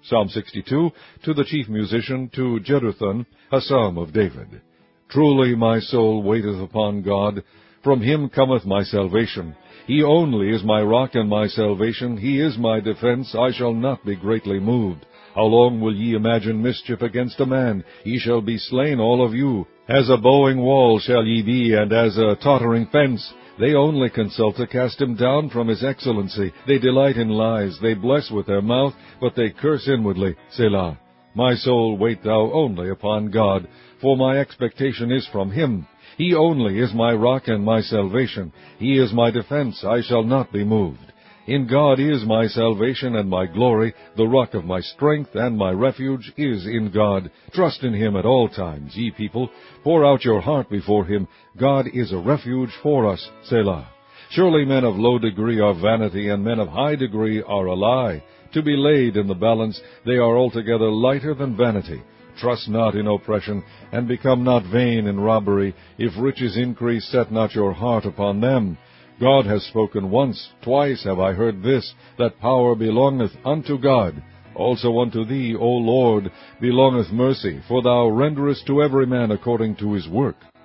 Psalm 62, to the chief musician, to Jeduthun, a psalm of David. Truly my soul waiteth upon God. From him cometh my salvation. He only is my rock and my salvation. He is my defense. I shall not be greatly moved. How long will ye imagine mischief against a man? Ye shall be slain, all of you. As a bowing wall shall ye be, and as a tottering fence. They only consult to cast him down from his excellency. They delight in lies. They bless with their mouth, but they curse inwardly. Selah. My soul, wait thou only upon God, for my expectation is from him. He only is my rock and my salvation. He is my defense. I shall not be moved. In God is my salvation and my glory. The rock of my strength and my refuge is in God. Trust in him at all times, ye people. Pour out your heart before him. God is a refuge for us. Selah. Surely men of low degree are vanity, and men of high degree are a lie. To be laid in the balance, they are altogether lighter than vanity. Trust not in oppression, and become not vain in robbery. If riches increase, set not your heart upon them. God has spoken once, twice have I heard this, that power belongeth unto God. Also unto thee, O Lord, belongeth mercy, for thou renderest to every man according to his work.